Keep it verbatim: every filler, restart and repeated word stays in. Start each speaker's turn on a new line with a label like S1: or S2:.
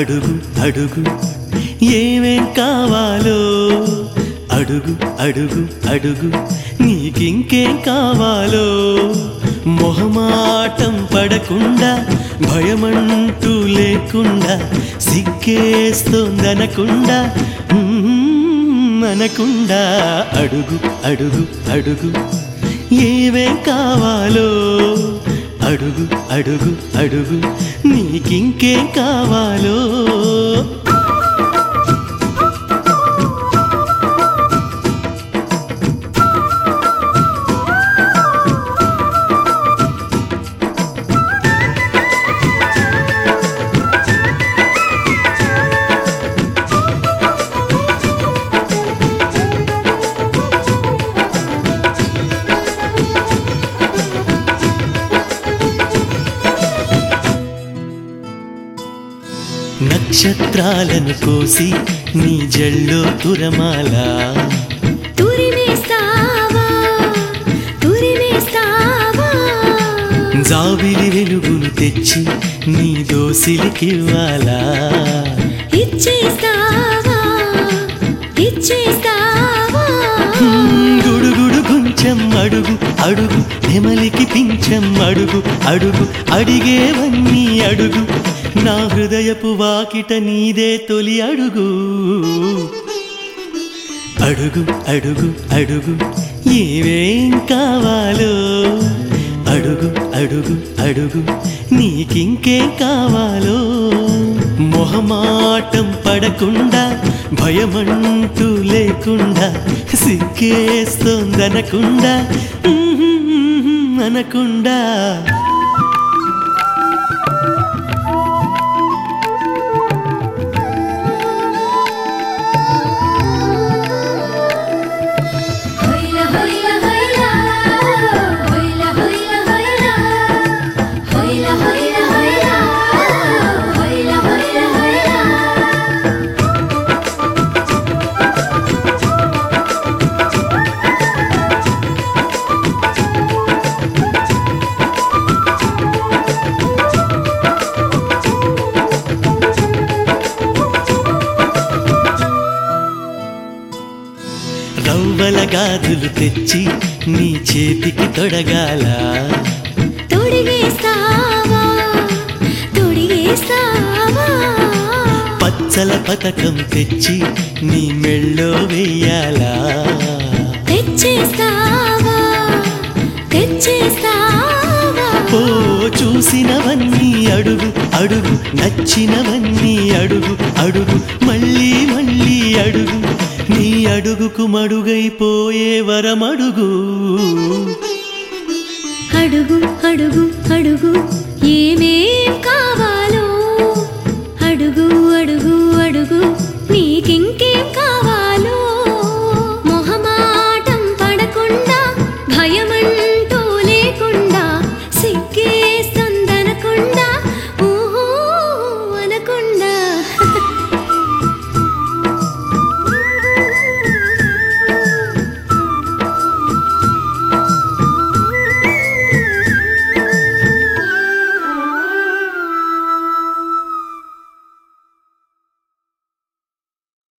S1: అడుగు అడుగు ఏమేం కావాలో అడుగు అడుగు అడుగు నీకింకేం కావాలో మొహమాటం పడకుండా భయమంటూ లేకుండా సిగ్గేస్తోందనకుండా అనకుండా అడుగు అడుగు అడుగు ఏమేం కావాలో అడుగు అడుగు అడుగు నీకింకేం కావాలో నక్షత్రాలను కోసి నీ జల్లో తురమాల
S2: తురిమేస్తావా తురిమేస్తావా
S1: జాబిలి వెలుగును తెచ్చి నీ దోసిలికివ్వాలా
S2: ఇచ్చేస్తావా ఇచ్చేస్తావా
S1: గుడుగుడు కొంచెం అడుగు అడుగు నెమలికి పించం అడుగు అడుగు అడిగేవన్నీ అడుగు నా హృదయపు వాకిట నీదే తొలి అడుగు అడుగు అడుగు అడుగు ఏవేం కావాలో అడుగు అడుగు అడుగు నీకింకేం కావాలో మొహమాటం పడకుండా భయమంటూ లేకుండా సిగ్గేస్తోందనకుండా అనకుండా రవ్వల గాజులు తెచ్చి నీ చేతికి తొడగాల
S2: తొడిగేస్తావా తొడిగేస్తావా
S1: పచ్చల పతకం తెచ్చి నీ మెళ్ళో వెయ్యాలా
S2: తెచ్చేస్తావా తెచ్చేస్తావా
S1: ఓ చూసినవన్నీ అడుగు అడుగు నచ్చినవన్నీ అడుగు అడుగు మళ్ళీ మళ్ళీ అడుగు నీ అడుగుకు మడుగైపోయే వరమడుగు
S2: అడుగు అడుగు అడుగు ఏమేం కా